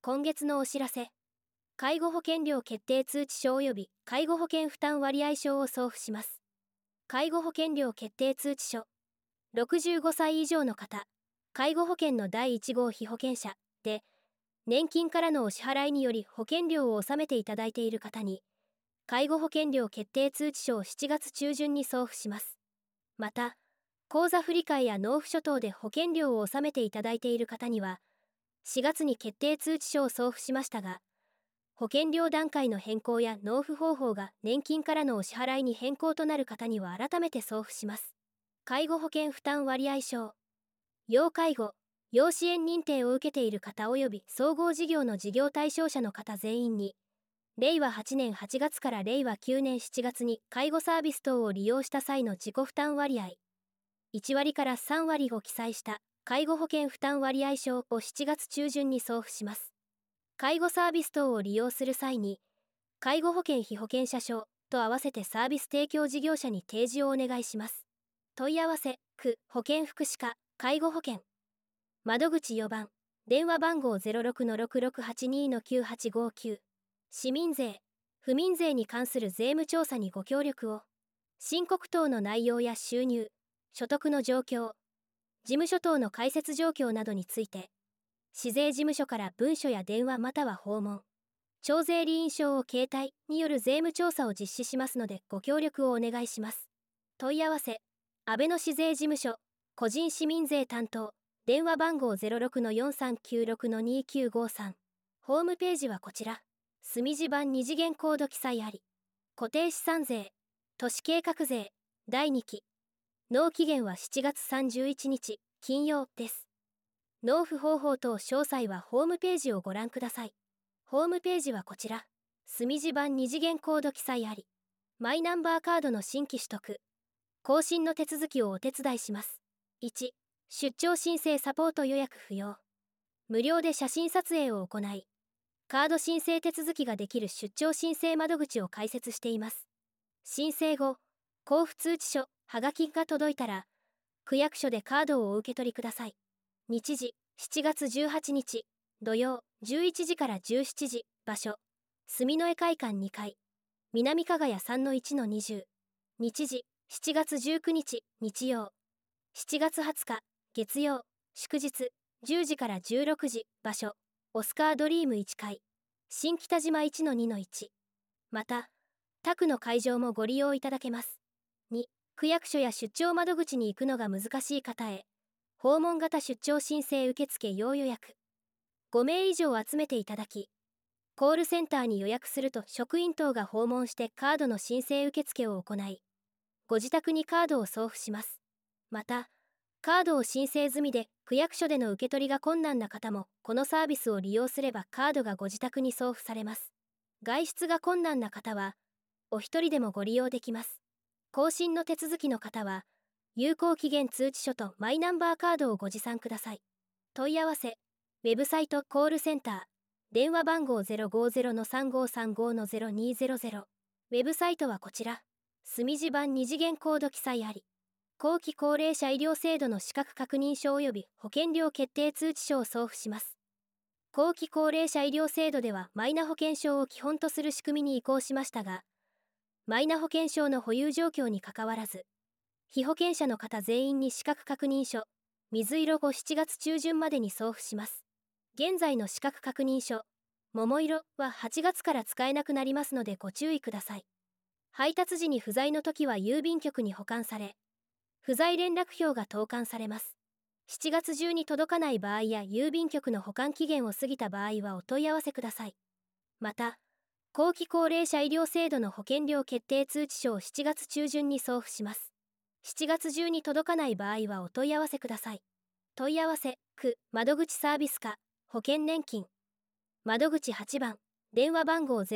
今月のお知らせ。介護保険料決定通知書及び介護保険負担割合書を送付します。介護保険料決定通知書。65歳以上の方、介護保険の第1号被保険者で、年金からのお支払いにより保険料を納めていただいている方に、介護保険料決定通知書を7月中旬に送付します。また、口座振替や納付書等で保険料を納めていただいている方には、4月に決定通知書を送付しましたが、保険料段階の変更や納付方法が年金からのお支払いに変更となる方には改めて送付します。介護保険負担割合証。要介護、要支援認定を受けている方及び総合事業の事業対象者の方全員に、令和8年8月から令和9年7月に介護サービス等を利用した際の自己負担割合、1割から3割を記載した介護保険負担割合証を7月中旬に送付します。介護サービス等を利用する際に、介護保険被保険者証と合わせてサービス提供事業者に提示をお願いします。問い合わせ、区保健福祉課、介護保険。窓口4番、電話番号 06-6682-9859。市民税、府民税に関する税務調査にご協力を。申告等の内容や収入、所得の状況、事務所等の開設状況などについて、市税事務所から文書や電話または訪問、徴税理印証を携帯による税務調査を実施しますのでご協力をお願いします。問い合わせ、阿部野市税事務所、個人市民税担当、電話番号 06-4396-2953。ホームページはこちら。墨字版2次元コード記載あり。固定資産税、都市計画税、第2期。納期限は7月31日、金曜です。納付方法等詳細はホームページをご覧ください。ホームページはこちら。墨字版2次元コード記載あり。マイナンバーカードの新規取得、更新の手続きをお手伝いします。1、出張申請サポート予約不要。無料で写真撮影を行い、カード申請手続きができる出張申請窓口を開設しています。申請後、交付通知書、はがきが届いたら、区役所でカードをお受け取りください。日時、7月18日、土曜、11時から17時、場所、住之江会館2階、南加賀谷 3-1-20。日時、7月19日、日曜、7月20日、月曜、祝日、10時から16時、場所、オスカードリーム1階、新北島 1-2-1。また、他区の会場もご利用いただけます。2、区役所や出張窓口に行くのが難しい方へ、訪問型出張申請受付要予約。5名以上集めていただき、コールセンターに予約すると職員等が訪問してカードの申請受付を行い、ご自宅にカードを送付します。また、カードを申請済みで区役所での受け取りが困難な方もこのサービスを利用すればカードがご自宅に送付されます。外出が困難な方はお一人でもご利用できます。更新の手続きの方は有効期限通知書とマイナンバーカードをご持参ください。問い合わせ、ウェブサイトコールセンター、電話番号 050-3535-0200。ウェブサイトはこちら。墨字版2次元コード記載あり。後期高齢者医療制度の資格確認書及び保険料決定通知書を送付します。後期高齢者医療制度ではマイナ保険証を基本とする仕組みに移行しましたが、マイナ保険証の保有状況にかかわらず、被保険者の方全員に資格確認書、水色後7月中旬までに送付します。現在の資格確認書、桃色は8月から使えなくなりますのでご注意ください。配達時に不在の時は郵便局に保管され、不在連絡票が投函されます。7月中に届かない場合や郵便局の保管期限を過ぎた場合はお問い合わせください。また、後期高齢者医療制度の保険料決定通知書を7月中旬に送付します。7月中に届かない場合はお問い合わせください。問い合わせ、区、窓口サービス課、保険年金。窓口8番、電話番号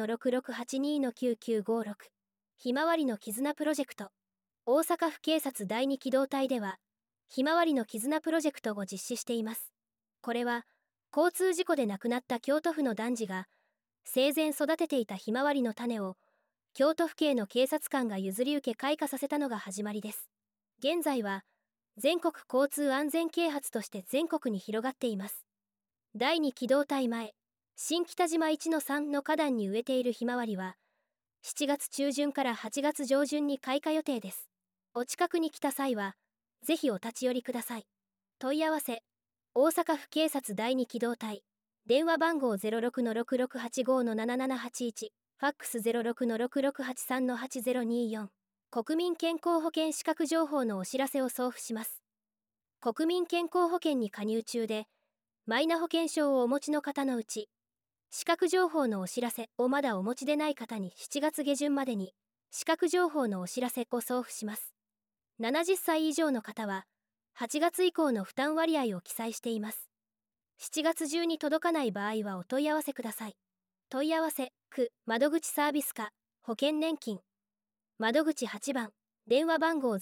06-6682-9956。ひまわりの絆プロジェクト。大阪府警察第2機動隊では、ひまわりの絆プロジェクトを実施しています。これは、交通事故で亡くなった京都府の男児が、生前育てていたひまわりの種を、京都府警の警察官が譲り受け開花させたのが始まりです。現在は、全国交通安全啓発として全国に広がっています。第2機動隊前、 新北島1-3の花壇に植えているひまわりは、7月中旬から8月上旬に開花予定です。お近くに来た際は、ぜひお立ち寄りください。問い合わせ、大阪府警察第2機動隊、電話番号 06-6685-7781、ファックス 06-6683-8024、国民健康保険資格情報のお知らせを送付します。国民健康保険に加入中で、マイナ保険証をお持ちの方のうち、資格情報のお知らせをまだお持ちでない方に7月下旬までに、資格情報のお知らせを送付します。70歳以上の方は、8月以降の負担割合を記載しています。7月中に届かない場合はお問い合わせください。問い合わせ、区、窓口サービス課、保険年金。窓口8番、電話番号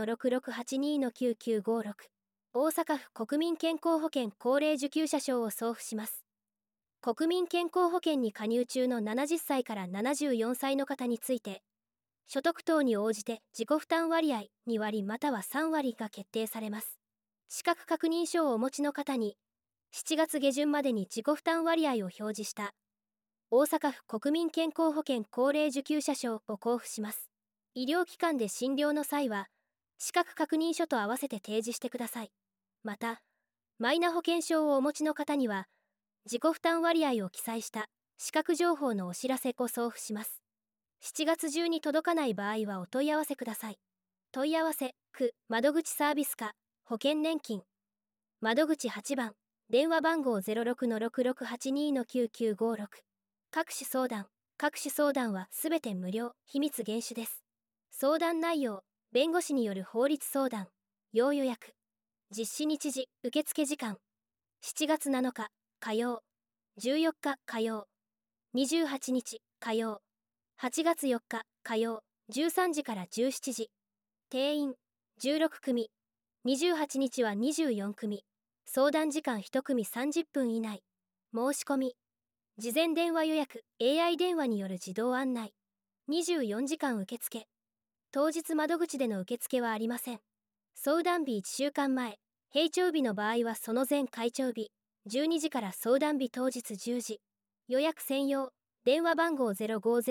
06-6682-9956。大阪府国民健康保険高齢受給者証を送付します。国民健康保険に加入中の70歳から74歳の方について、所得等に応じて自己負担割合2割または3割が決定されます。資格確認書をお持ちの方に、7月下旬までに自己負担割合を表示した大阪府国民健康保険高齢受給者証を交付します。医療機関で診療の際は、資格確認書と合わせて提示してください。また、マイナ保険証をお持ちの方には、自己負担割合を記載した資格情報のお知らせを送付します。7月中に届かない場合はお問い合わせください。問い合わせ、区、窓口サービス課、保険年金。窓口8番、電話番号 06-6682-9956。各種相談はすべて無料、秘密厳守です。相談内容、弁護士による法律相談、要予約。実施日時、受付時間。7月7日、火曜。14日、火曜。28日、火曜。8月4日、火曜。13時から17時。定員、16組。28日は24組。相談時間1組30分以内。申し込み。事前電話予約、AI 電話による自動案内。24時間受付。当日窓口での受付はありません。相談日1週間前、閉庁日の場合はその前開庁日、12時から相談日当日10時。予約専用、電話番号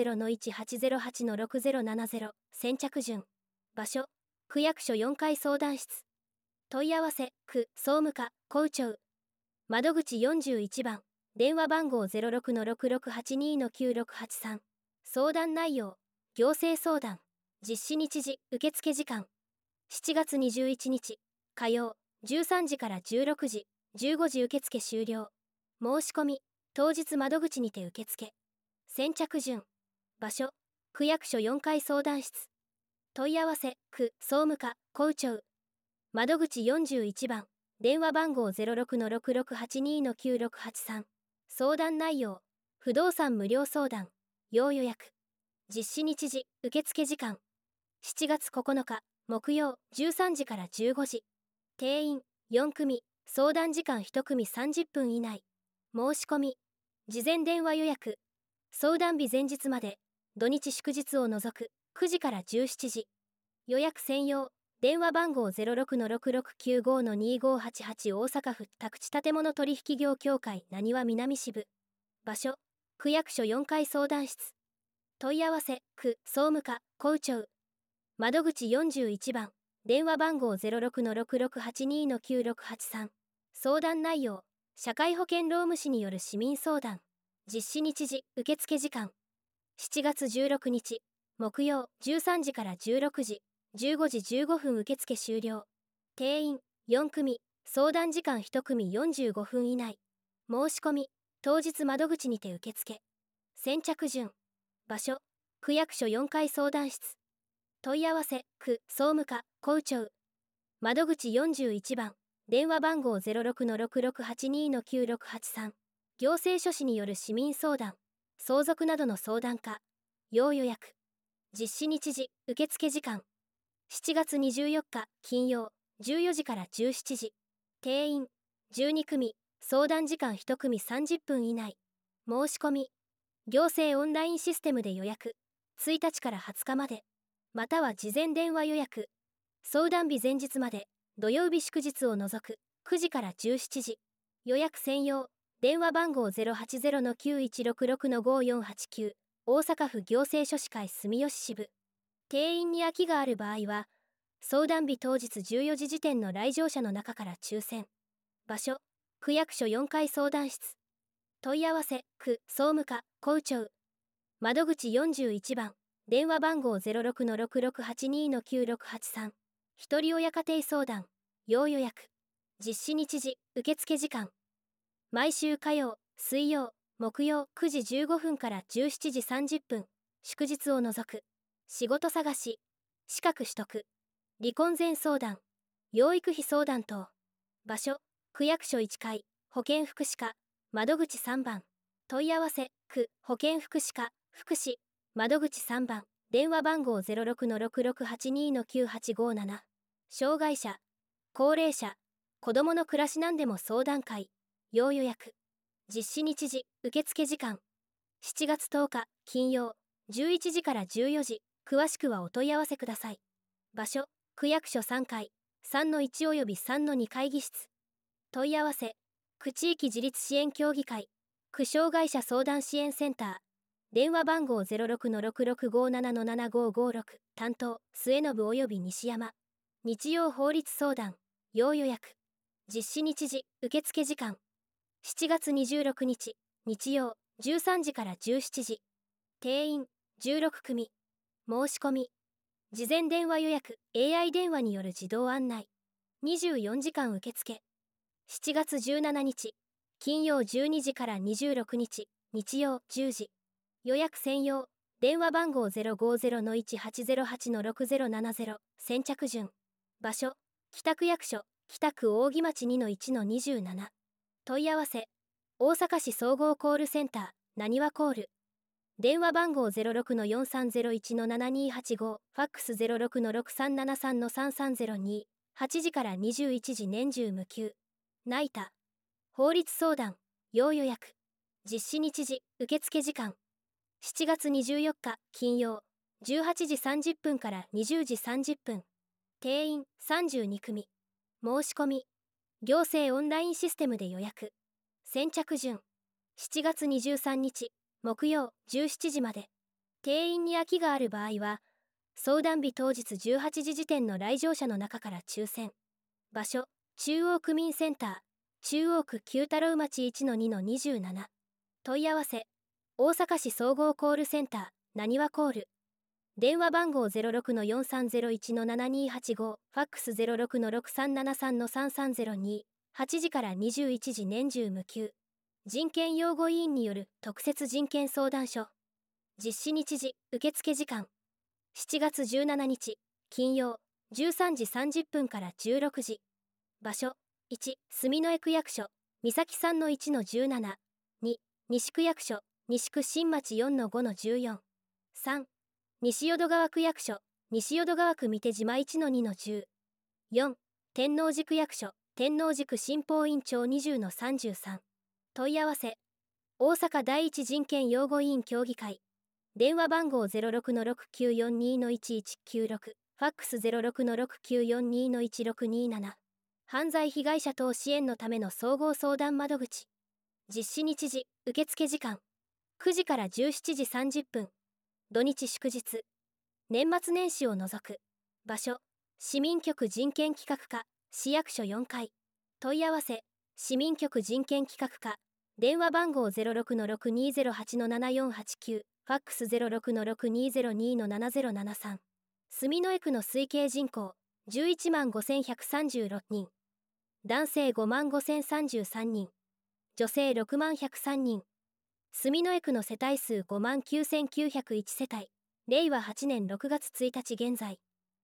050-1808-6070、先着順。場所、区役所4階相談室。問い合わせ、区、総務課、校長。窓口41番、電話番号 06-6682-9683。相談内容、行政相談。実施日時、受付時間。7月21日、火曜、13時から16時、15時受付終了。申し込み、当日窓口にて受付。先着順。場所、区役所4階相談室。問い合わせ、区、総務課、校長。窓口41番、電話番号 06-6682-9683。相談内容、不動産無料相談、要予約。実施日時、受付時間。7月9日、木曜、13時から15時。定員、4組、相談時間1組30分以内。申し込み、事前電話予約。相談日前日まで、土日祝日を除く、9時から17時。予約専用、電話番号 06-6695-2588 大阪府宅地建物取引業協会なにわ南支部。場所、区役所4階相談室。問い合わせ、区、総務課、校長。窓口41番、電話番号 06-6682-9683。相談内容、社会保険労務士による市民相談。実施日時、受付時間。7月16日、木曜、13時から16時、15時15分受付終了。定員、4組、相談時間1組45分以内。申し込み、当日窓口にて受付。先着順。場所、区役所4階相談室。問い合わせ、区、総務課、校長。窓口41番、電話番号 06-6682-9683。行政書士による市民相談、相続などの相談課、要予約。実施日時、受付時間。7月24日、金曜、14時から17時。定員、12組、相談時間1組30分以内。申し込み、行政オンラインシステムで予約、1日から20日まで。または事前電話予約。相談日前日まで、土曜日祝日を除く、9時から17時。予約専用、 電話番号 080-9166-5489 大阪府行政書士会住吉支部。定員に空きがある場合は、相談日当日14時時点の来場者の中から抽選。場所、区役所4階相談室。問い合わせ、区総務課、校長。窓口41番、電話番号 06-6682-9683。ひとり親家庭相談、要予約。実施日時、受付時間。毎週火曜、水曜、木曜9時15分から17時30分、祝日を除く。仕事探し、資格取得、離婚前相談、養育費相談等。場所、区役所1階、保健福祉課、窓口3番。問い合わせ、区保健福祉課、福祉、窓口3番、電話番号 06-6682-9857。障害者、高齢者、子どもの暮らしなんでも相談会、要予約。実施日時、受付時間。7月10日、金曜、11時から14時。詳しくはお問い合わせください。場所、区役所3階、3-1及び3-2会議室。問い合わせ、区地域自立支援協議会、区障害者相談支援センター。電話番号 06-6657-7556。担当、末信及び西山。日曜法律相談、要予約。実施日時、受付時間。7月26日、日曜、13時から17時。定員、16組。申し込み。事前電話予約、AI 電話による自動案内。24時間受付。7月17日、金曜12時から26日、日曜10時。予約専用。電話番号 050-1808-6070。先着順。場所、北区役所、北区扇町 2-1-27。問い合わせ、大阪市総合コールセンター、なにわコール。電話番号 06-4301-7285。ファックス 06-6373-3302。8時から21時年中無休。ナイタ。法律相談、要予約。実施日時、受付時間。7月24日、金曜、18時30分から20時30分。定員、32組。申し込み。行政オンラインシステムで予約。先着順。7月23日、木曜、17時まで。定員に空きがある場合は、相談日当日18時時点の来場者の中から抽選。場所、中央区民センター、中央区九太郎町 1-2-27。問い合わせ、大阪市総合コールセンター、なにわコール。電話番号 06-4301-7285。ファックス 06-6373-3302。8時から21時年中無休。人権擁護委員による特設人権相談所。実施日時、受付時間。7月17日、金曜、13時30分から16時。場所、1、住之江区役所、三崎 3-1-17。2、西区役所、西区新町 4-5-14。3、西淀川区役所、西淀川区三手島 1-2-10。4、天王寺区役所、天王寺区新法院長 20-33。問い合わせ、大阪第一人権擁護委員協議会。電話番号 06-6942-1196。ファックス 06-6942-1627。犯罪被害者等支援のための総合相談窓口。実施日時、受付時間。9時から17時30分。土日祝日。年末年始を除く。場所、市民局人権企画課、市役所4階。問い合わせ、市民局人権企画課。電話番号 06-6208-7489。ファックス 06-6202-7073。住之江区の推計人口、115136人。男性55033人。女性60103人。住之江区の世帯数59901世帯。令和8年6月1日現在。